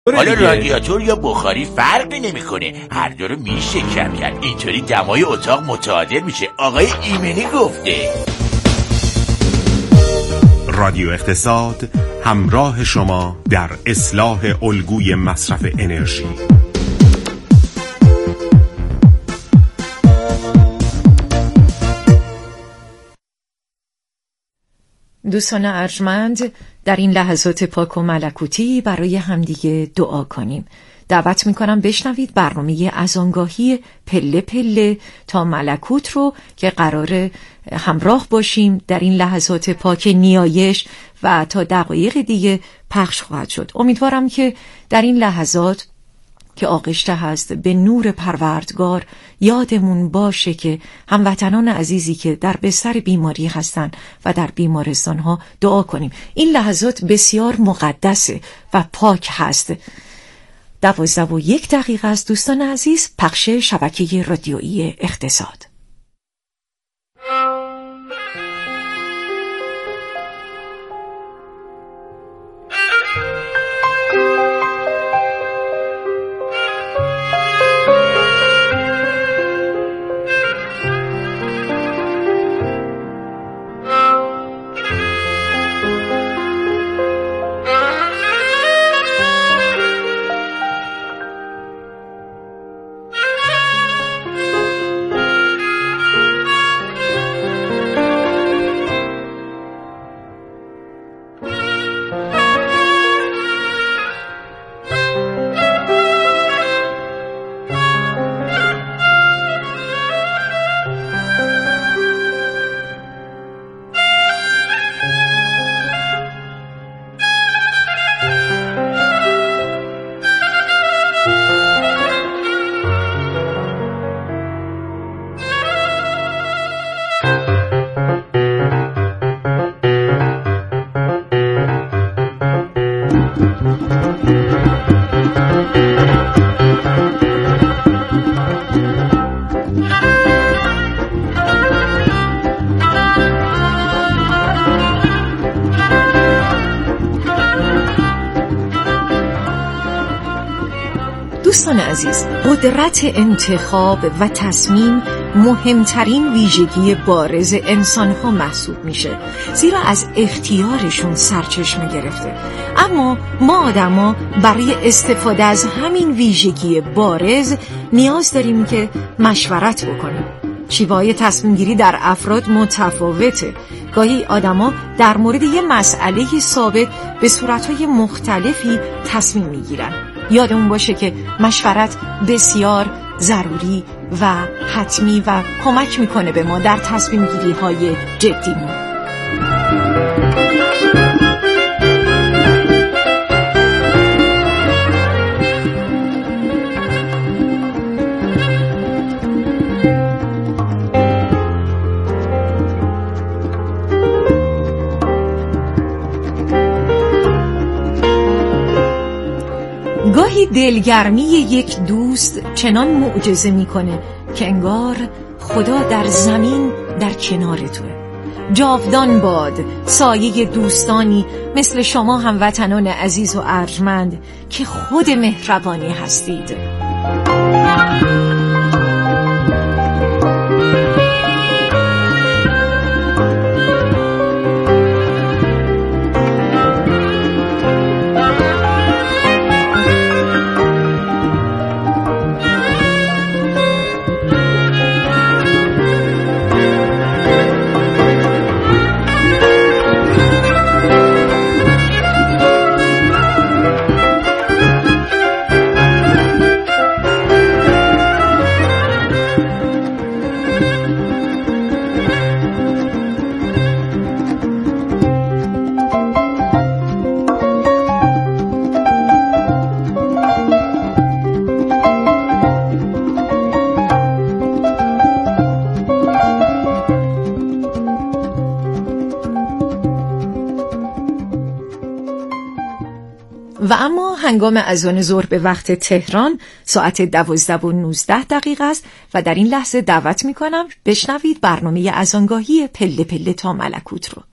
حالا رادیاتور یا بخاری فرقی نمیکنه، هر دو رو میشه کم کرد. اینطوری دمای اتاق متعادل میشه. آقای ایمنی گفته. رادیو اقتصاد همراه شما در اصلاح الگوی مصرف انرژی. دوستان ارجمند، در این لحظات پاک و ملکوتی برای همدیگه دعا کنیم. دعوت میکنم بشنوید برنامه اذانگاهی پله پله تا ملکوت رو که قراره همراه باشیم در این لحظات پاک نیایش و تا دقایق دیگه پخش خواهد شد. امیدوارم که در این لحظات که آغشته هست به نور پروردگار یادمون باشه که هموطنان عزیزی که در بستر بیماری هستن و در بیمارستان ها دعا کنیم. این لحظات بسیار مقدسه و پاک هست. 12:01 است دوستان عزیز. پخش شبکه رادیویی اقتصاد. دوستان عزیز، قدرت انتخاب و تصمیم مهمترین ویژگی بارز انسان‌ها محسوب میشه، زیرا از اختیارشون سرچشمه گرفته. اما ما آدما برای استفاده از همین ویژگی بارز نیاز داریم که مشورت بکنیم. شیوه‌های تصمیم گیری در افراد متفاوته. گاهی آدما در مورد یه مسئله ثابت به صورت‌های مختلفی تصمیم میگیرن. یادمون باشه که مشورت بسیار ضروری و حتمی و کمک میکنه به ما در تصمیم گیری های جدیمون. گاهی دلگرمی یک دوست چنان معجزه میکنه که انگار خدا در زمین در کنار توه. جاودان باد سایه دوستانی مثل شما هموطنان عزیز و ارجمند که خود مهربانی هستید. و اما هنگام اذان ظهر به وقت تهران ساعت 12:19 است و در این لحظه دعوت میکنم بشنوید برنامه اذانگاهی پله پله تا ملکوت رو.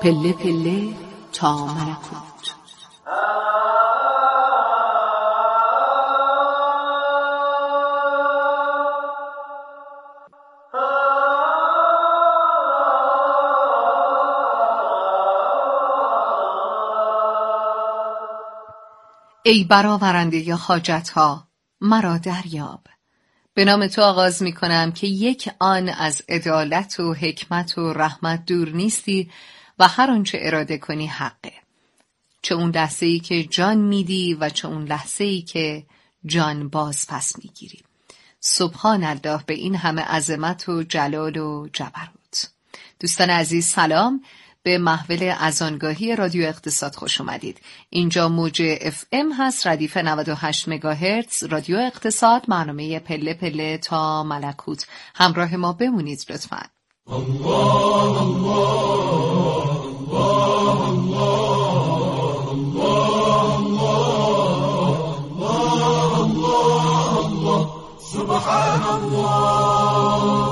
پله پله تا ملکوت. ای برآورنده حاجت‌ها مرا دریاب. به نام تو آغاز می کنم که یک آن از عدالت و حکمت و رحمت دور نیستی و هر آنچه اراده کنی حقه. چه اون لحظه‌ای که جان میدی و چه اون لحظه‌ای که جان باز پس میگیری. سبحان الله، به این همه عظمت و جلال و جبروت. دوستان عزیز سلام، به محول اذانگاهی رادیو اقتصاد خوش اومدید. اینجا موج FM هست، ردیف 98 مگاهرتز رادیو اقتصاد، برنامه پله پله تا ملکوت. همراه ما بمونید لطفاً. الله الله الله الله الله الله سبحان الله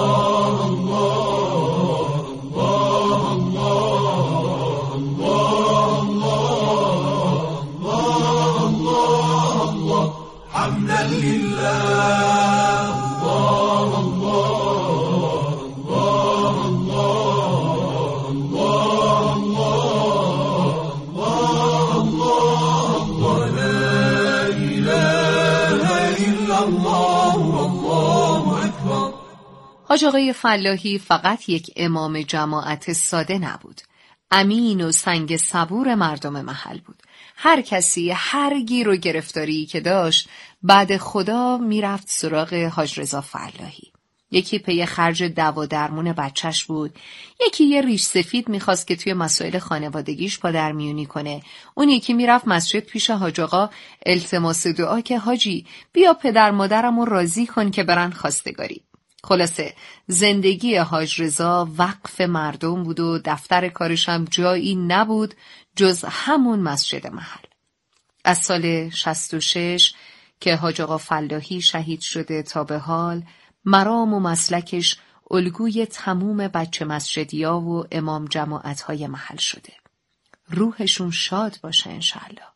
حاج آقای فلاحی فقط یک امام جماعت ساده نبود. امین و سنگ صبور مردم محل بود. هر کسی هر گیر و گرفتاری که داشت بعد خدا میرفت سراغ حاج رضا فلاحی. یکی پی خرج دوا درمون بچهش بود، یکی یه ریش سفید میخواست که توی مسائل خانوادگیش پادرمیونی کنه، اون یکی میرفت مسجد پیش حاج آقا التماس دعا که حاجی بیا پدر مادرمو راضی کن که برن خواستگاری. خلاصه زندگی حاج رضا وقف مردم بود و دفتر کارش هم جایی نبود جز همون مسجد محل. از سال 66 که حاج آقا فلاحی شهید شده تا به حال مرام و مسلکش الگوی تموم بچه مسجدیا و امام جماعت‌های محل شده. روحشون شاد باشه انشالله.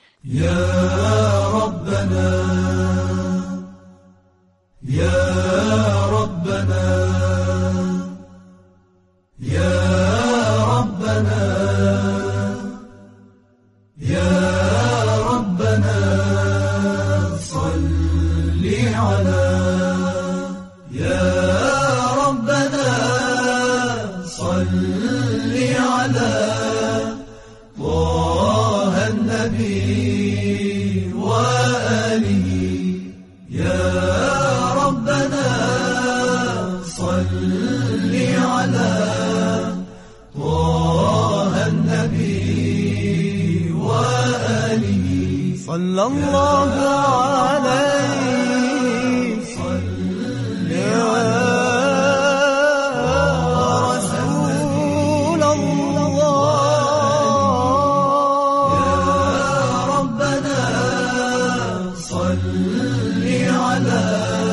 یا ربنا یا ربنا یا ربنا یا ربنا صل علی یا ربنا صل علی طه النبی و آله یا صلی الله علیه صل یا رسول الله یا ربنا صل علی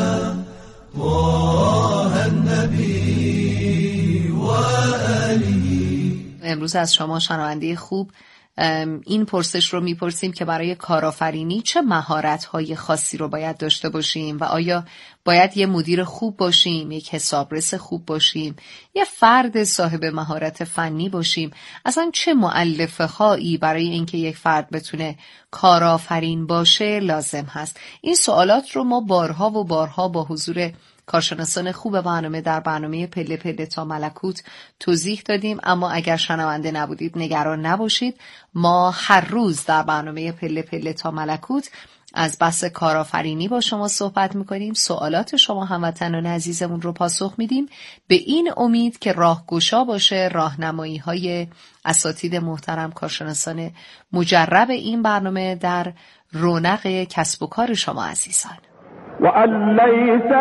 طه النبی و آله. امروز از شما شنونده خوب این پرسش رو میپرسیم که برای کارآفرینی چه مهارت‌های خاصی رو باید داشته باشیم و آیا باید یه مدیر خوب باشیم، یک حسابرس خوب باشیم، یه فرد صاحب مهارت فنی باشیم، اصلا چه مؤلفه‌هایی برای اینکه یک فرد بتونه کارآفرین باشه لازم هست؟ این سوالات رو ما بارها و بارها با حضور کارشناسان خوب برنامه در برنامه پله پله تا ملکوت توضیح دادیم، اما اگر شنونده نبودید نگران نباشید، ما هر روز در برنامه پله پله تا ملکوت از بحث کارآفرینی با شما صحبت میکنیم، سوالات شما هموطنان عزیزمون رو پاسخ میدیم، به این امید که راهگشا باشه راهنمایی های اساتید محترم کارشناسان مجرب این برنامه در رونق کسب و کار شما عزیزان. وَأَن لَّيْسَ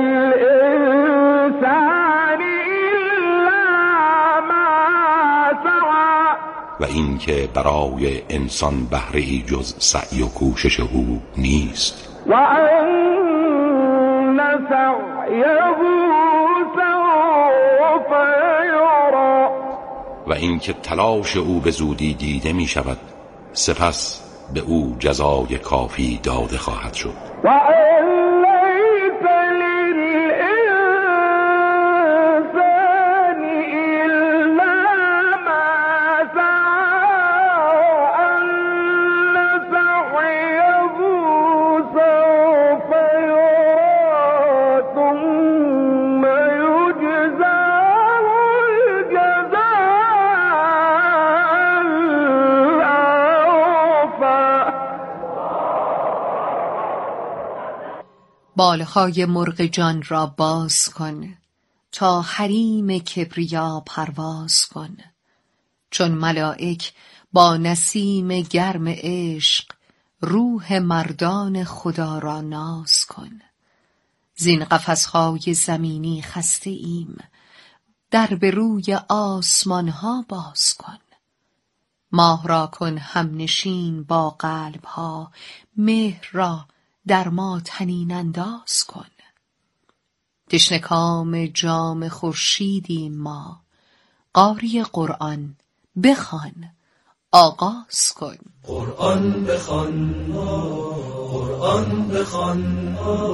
لِلْإِنسَانِ إِلَّا مَا سَعَىٰ، و این که برای انسان بهره‌ای جز سعی و کوشش او نیست. وَأَنَّ سَعْيَهُ سَوْفَ یُرَىٰ، و اینکه تلاش او به زودی دیده می شود، سپس به او جزای کافی داده خواهد شد. بالهای مرغ جان را باز کن، تا حریم کبریا پرواز کن. چون ملائک با نسیم گرم عشق، روح مردان خدا را ناز کن. زین قفس‌های زمینی خسته ایم، در به روی آسمان ها باز کن. ماه را کن همنشین با قلب ها، مهر را در ما طنین انداز کن. تشنه کام جام خورشیدیم ما، قاری قرآن بخوان آغاز کن. قرآن بخوان، قرآن بخوان،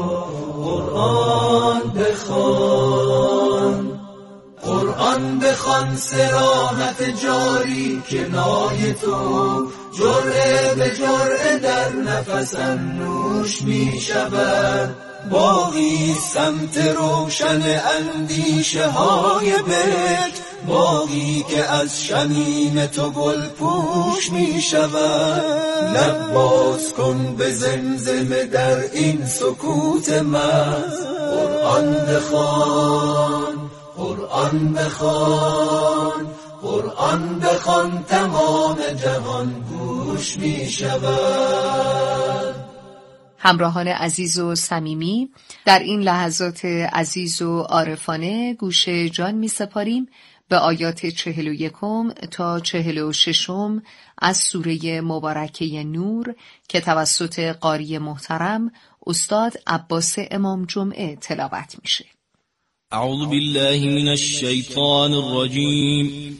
قرآن بخوان، قرآن بخوان، صراحت جاری کنای تو، جرعه به جرعه در نفس نوش می شود. باقی سمت روشن اندیشه های بهت، باقی که از شمیم تو گل پوش می شود. لب باز کن به زمزمه در این سکوت محض، قرآن بخوان، قرآن بخوان، قرآن بخوان، تمام جهان گوش می شود. همراهان عزیز و صمیمی، در این لحظات عزیز و عارفانه گوش جان می سپاریم به آیات 41 تا 46 از سوره مبارکه نور که توسط قاری محترم استاد عباس امام جمعه تلاوت میشه. اعوذ بالله من الشیطان الرجیم.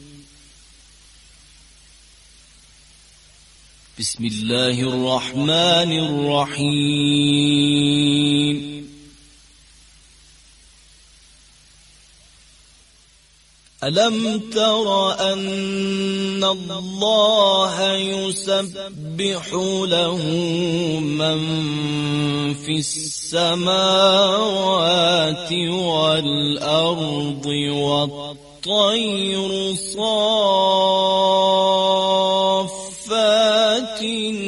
بسم الله الرحمن الرحیم. ألم تر أن الله يسبح له من في السماوات والأرض والطير صافات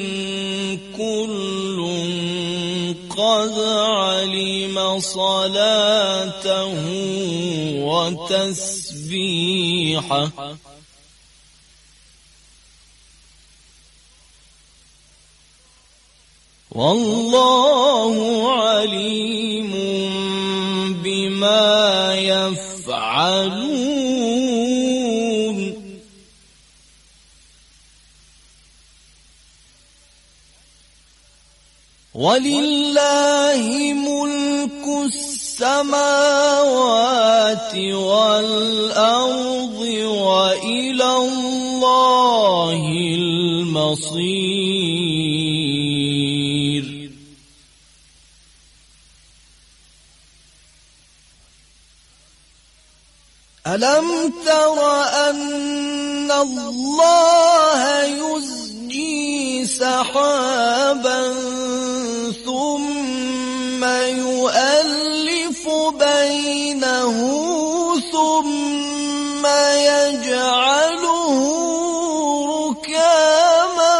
كل قد علم صلاته وتسبيحه والله عليم بما يفعلون. ولله ملك السماوات والأرض وإلى الله المصير. ألم تر أن الله يزجي سحابا ثم يؤلف بينه ثم يجعله ركاما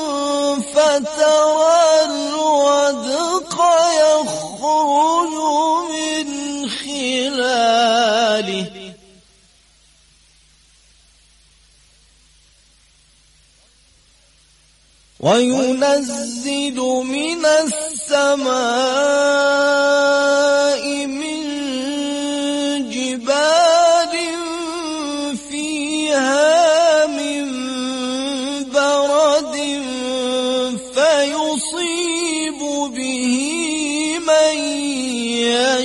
فترى الودق يخرج من خلاله وينزل من السماء من جبال فيها من برد فيصيب به من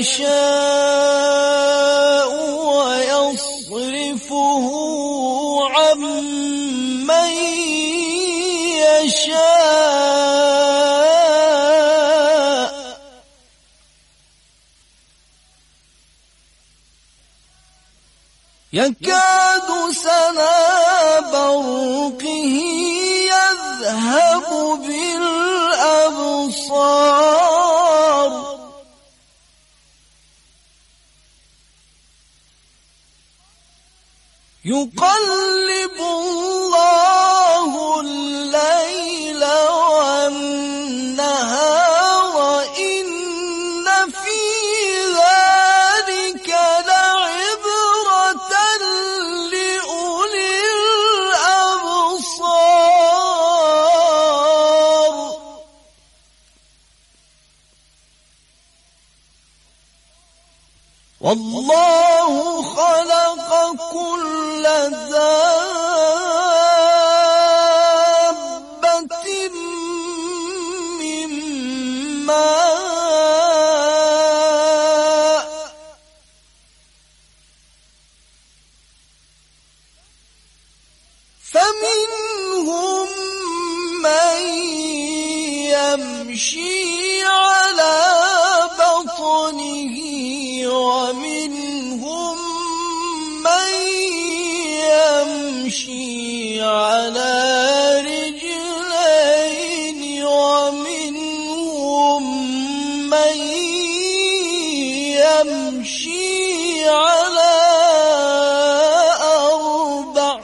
يشاء ويصرفه يكاد سنا برقه يذهب بالأبصار يقلب الله الليل والنهار إن في ذلك لعبرة لأولي الأبصار والله خلق كل دابة من ماء فمنهم من يمشي على بطنه ومنهم من يمشي على رجلين ومنهم من يمشي على أربع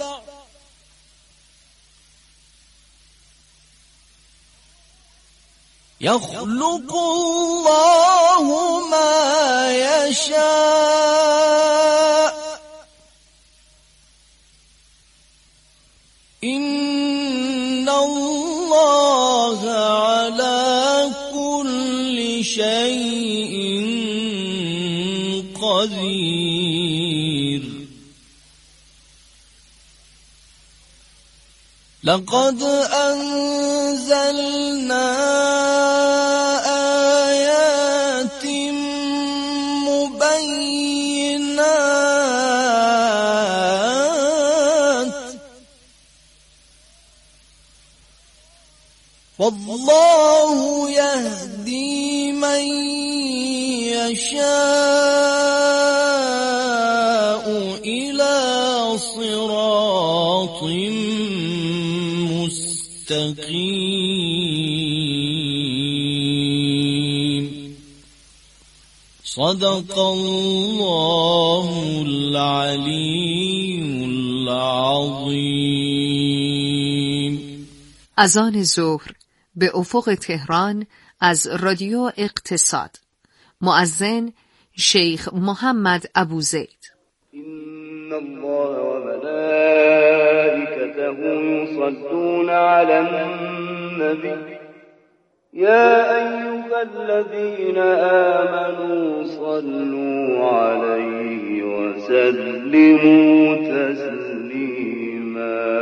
يخلق الله ما يشاء إن الله على كل شيء قدير لقد أنزلنا آيات مبينات والله يهدي من يشاء إلى صراط مستقيم صدق الله العلي العظيم. اذان ظهر به افق تهران از رادیو اقتصاد. مؤذن شیخ محمد ابوزید. إن الله وملائكته يصلون على النبي يا أيها الذين آمنوا صلوا عليه وسلموا تسليما.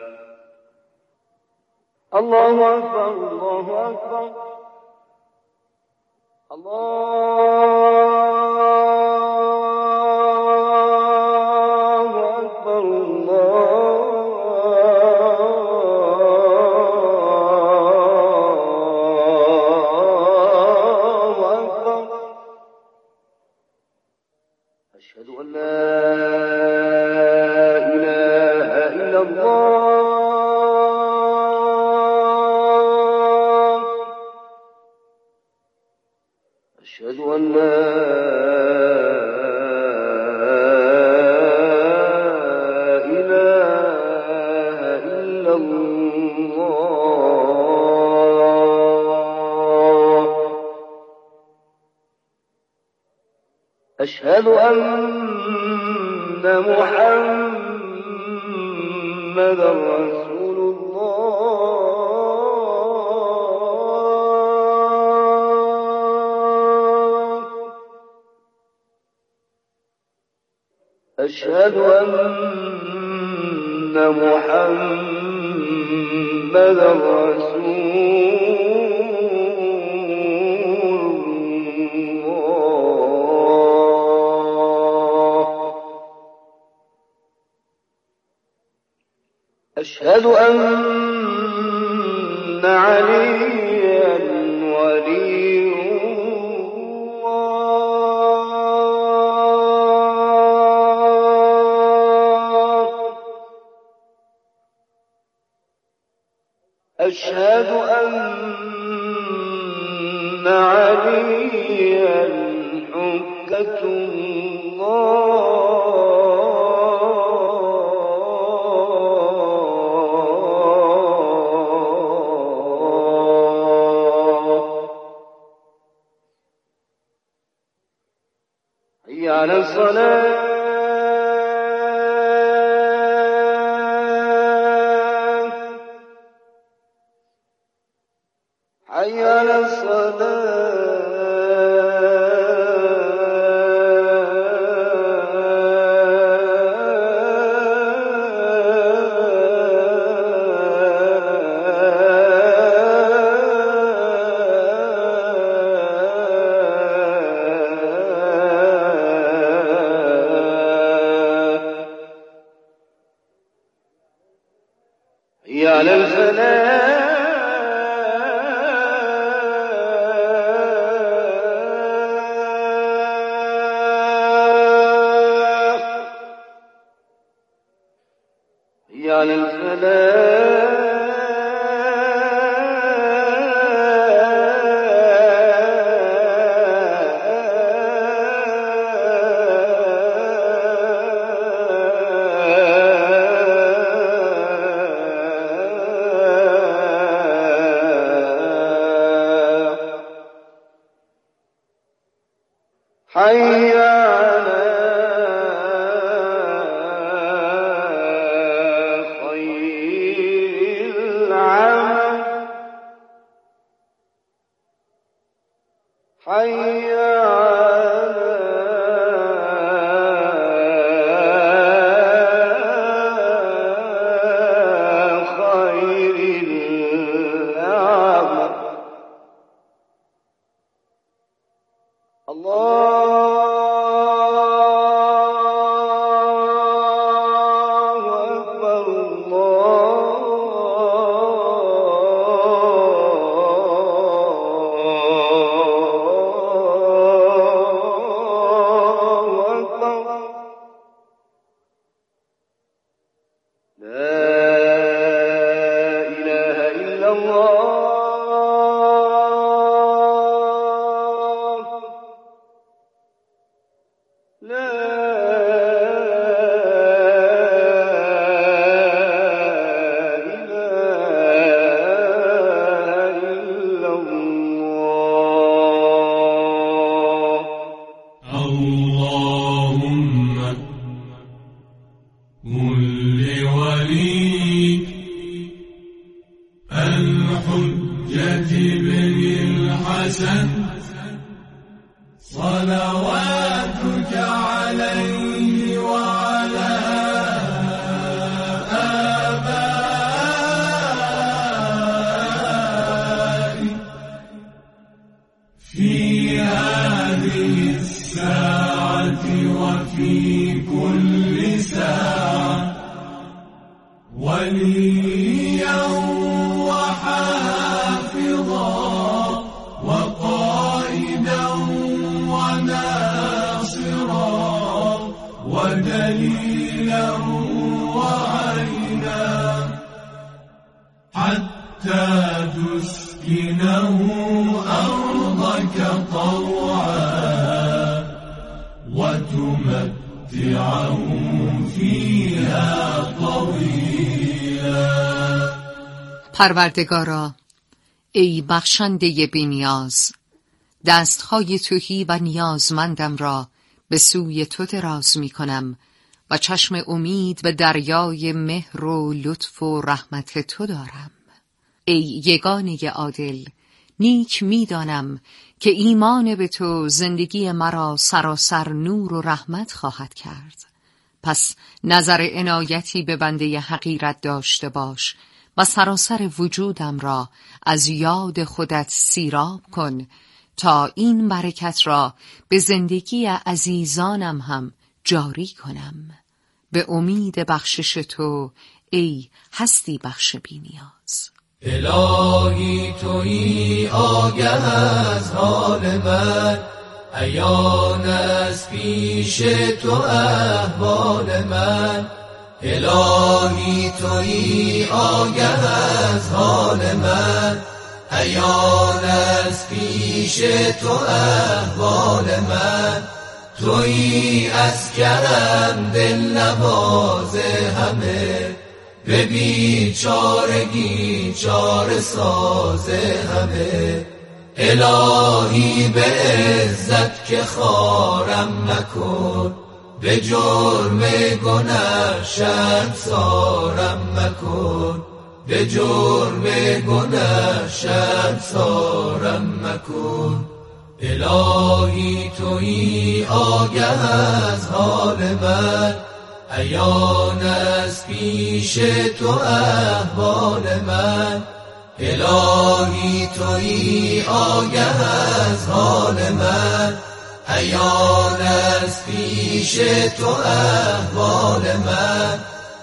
الله أكبر الله أكبر أشهد أن لا إله إلا الله أشهد أن لا إله إلا الله أشهد أن محمدا رسول الله أشهد أن محمدا رسول أشهد أن عليا ولي الله عليا حجة حي على الصلاة حي على حي على الفلاح حي على الفلاح حي على خير العمل حي على خير العمل الله أكبر الله أكبر لا إله إلا الله لا إله إلا الله اللهم قل لوليك الحجة بن الحسن صلواتك عليه وعلى آبائه في هذه الساعة وفي كل ساعة وليا وحافظا وقائدا وناصرا ودليلا وعينا حتى تسكنه أرضك طوعا وتمتعه فيها طويلا. پروردگارا، ای بخشنده بی‌نیاز، دستهای تهی و نیازمندم را به سوی تو دراز می کنم و چشم امید به دریای مهر و لطف و رحمت تو دارم. ای یگانه عادل، نیک می دانم که ایمان به تو زندگی مرا سراسر نور و رحمت خواهد کرد. پس نظر عنایتی به بنده حقیرت داشته باش و سراسر وجودم را از یاد خودت سیراب کن تا این برکت را به زندگی عزیزانم هم جاری کنم. به امید بخشش تو ای هستی بخش بی‌نیاز. الهی تویی آگه از حال من، عیان از پیش تو احوال من. الهی تویی آگه از حال من، عیان از پیش تو احوال من، تویی از کرم دل نواز همه، به بیچارگی چاره ساز همه. الهی به عزت که خارم مکن، به جرم گناه شرمسارم مکن، به جرم گناه شرمسارم مکن. الهی تویی آگه از حال من، عیان از پیش تو احوال من. الهی تویی آگه از حال من، عیان از پیش تو احوال من.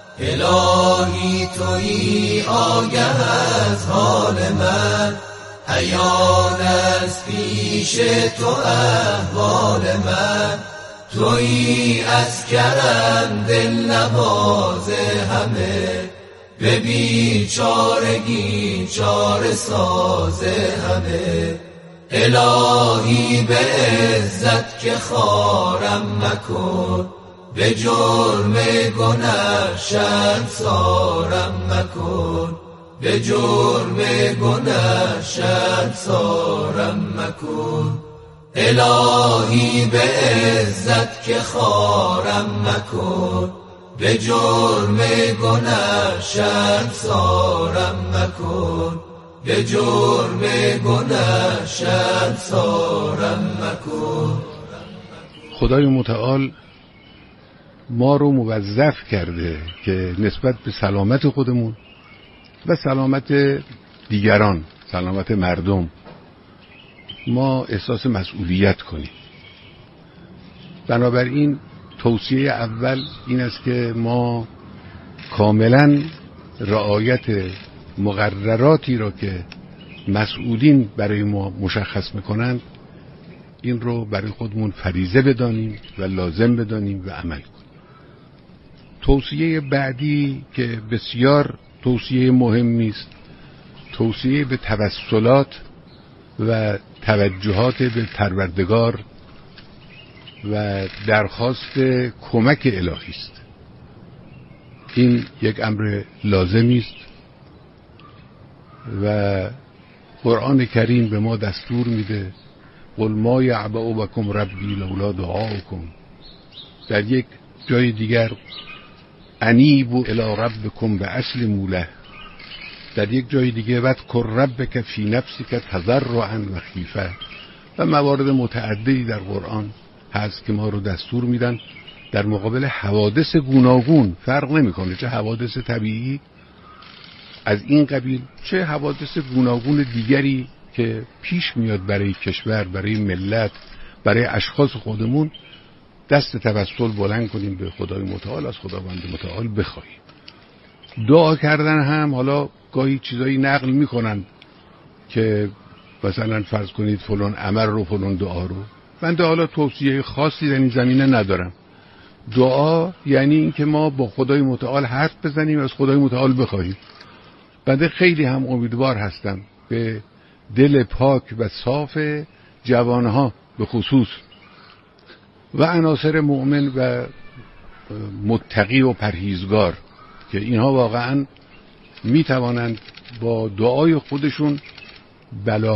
الهی تویی آگه از حال من، عیان از پیش تو احوال من. تویی از کرم دل نواز همه، به بیچارگی چاره ساز همه. الهی به عزت که خارم مکن، به جرم گناه شرمسارم مکن، به جرم گناه شرمسارم مکن. الهی به عزت که خارم مکن، به جرم گناه شرمسارم مکن، به جرم گناه شرمسارم مکن. خدای متعال ما رو موظف کرده که نسبت به سلامت خودمون و سلامت دیگران، سلامت مردم، ما احساس مسئولیت کنیم. بنابراین توصیه اول این است که ما کاملا رعایت مقرراتی را که مسئولین برای ما مشخص میکنند این رو برای خودمون فریضه بدانیم و لازم بدانیم و عمل کنیم. توصیه بعدی که بسیار توصیه مهمی است، توصیه به توسلات و توجهات به پروردگار و درخواست کمک الهی است. این یک امر لازمی است و قرآن کریم به ما دستور میده قل ما یعبأ بکم ربی لولا دعاؤکم. در یک جای دیگر انیبوا الی ربکم باسلموا له. در یک جای دیگه واذکر ربک فی نفسک تضرعا و خیفه. و موارد متعددی در قرآن هست که ما رو دستور میدن در مقابل حوادث گوناگون، فرق نمیکنه چه حوادث طبیعی از این قبیل چه حوادث گوناگون دیگری که پیش میاد برای کشور، برای ملت، برای اشخاص خودمون، دست توسل بلند کنیم به خدای متعال، از خداوند متعال بخواهیم. دعا کردن هم حالا گاهی چیزایی نقل میکنن که مثلا فرض کنید فلان عمل رو، فلان دعا رو. من حالا توصیه خاصی در این زمینه ندارم. دعا یعنی این که ما با خدای متعال حرف بزنیم، از خدای متعال بخواهیم. بنده خیلی هم امیدوار هستم به دل پاک و صاف جوانها به خصوص و عناصر مؤمن و متقی و پرهیزگار که اینها واقعا می توانند با دعای خودشون بلا